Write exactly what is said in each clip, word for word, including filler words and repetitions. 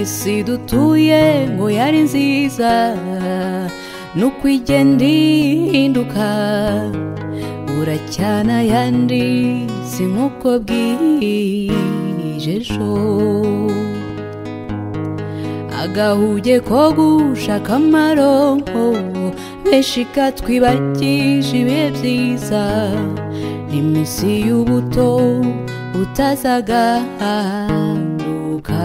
isi dutuye ngo yari nziza nuko igenda ihinduka buracyana yandi si nkuko bwije ejo agahuge ko gushaka amaronko benshi katwibagije ibihe byiza n'iminsi y'ubuto utazagaruka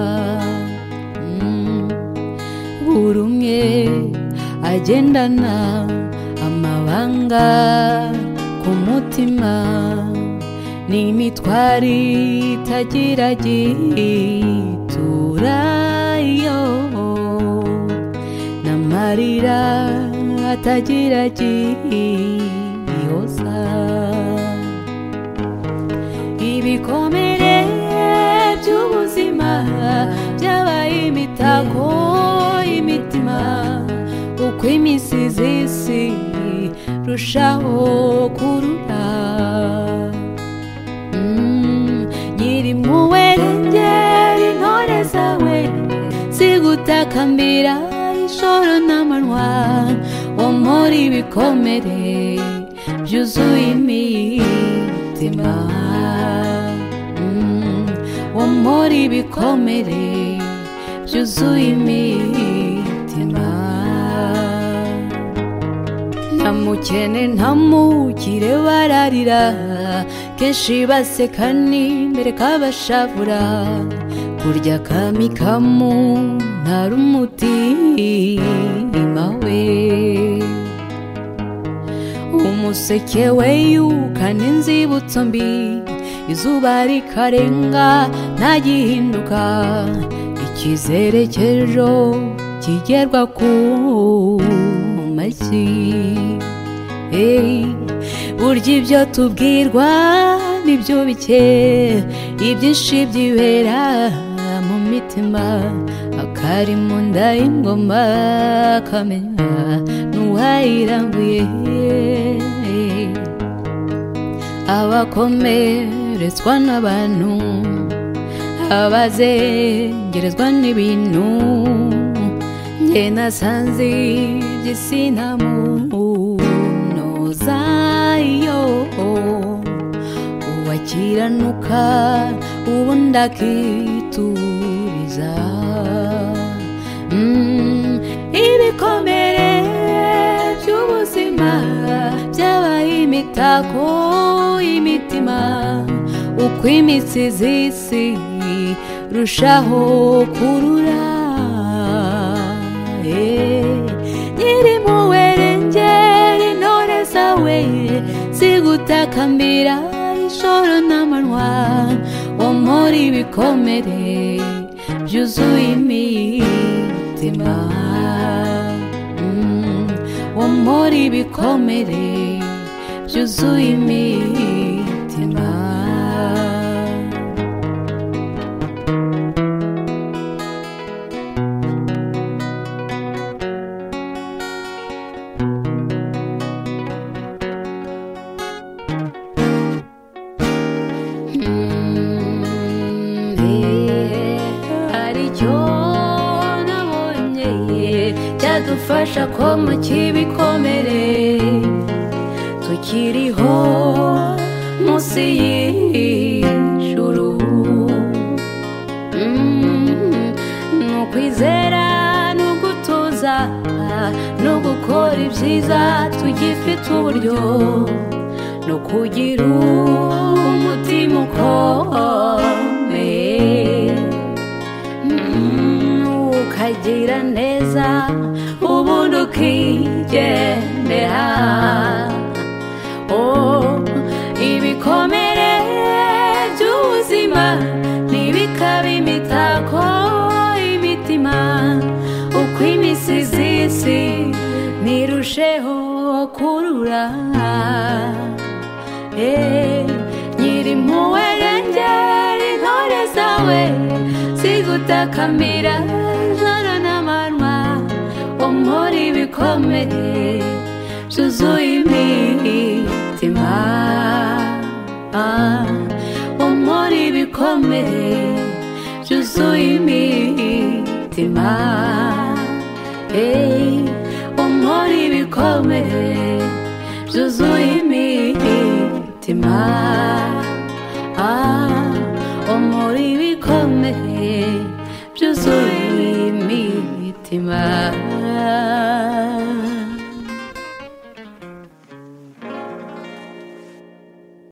mm. buri umwe agendana amabanga ku mutima n'imitwaro itagira giturayo n'amarira atagira gihoza ibikomere by'ubuzima byabaye imitako y'imitima uko imisizi isi rushaho kurura mm, nyiri muwerengera intore zawe zigutakambira ijoro n'amanywa womora ibikomere byuzuye imitima mm, womora ibikomere byuzuye imitima nta mukene nta mukire bararira kenshi baseka n'imbere kabashavura kurya kamikamu ntari umutima we umuseke we yukana inzibutso mbi izuba rikarenga ntagihinduka icyizere cy'ejo kigerwa ku mashyi hey, burya ibyo tubwirwa nibyo bike ibyinshi byibera mu mitima akari mu nda y'ingoma kamenya n'uwayiranguye abakomeretswa n'abantu abazengerezwa n'ibintu njye nasanze iby'isi nta muntu zayo uwakiranuka ubundi akituriza mm, ibikomere by'ubuzima byabaye imitako y'imitima uko imitsi z'isi rushaho kurura nyiri muwerengera intore zawe zigutakambira ijoro n'amanywa womora ibikomere byuzuye imitima mm, womora ibikomere byuzuye imitima cyadufasha ko mu kibikomere tukiriho munsi y'ijuru mm, n'ukwizera n'ugutuza no gukora ibyiza tugifite uburyo no kugira umutima ukomeye mm, ukagira neza ubundi ukigendera oh, ibikomere by'ubuzima ntibikabe imitako y'imitima uko imisizi isi nirusheho kurura eh, nyiri muwerengera intore zawe zigutakambira ijoro n'amanywa womora ibikomere byuzuye imitima ah, womora ibikomere byuzuye imitima imitima hey, umpora ibikomere byuzuye imitima ah.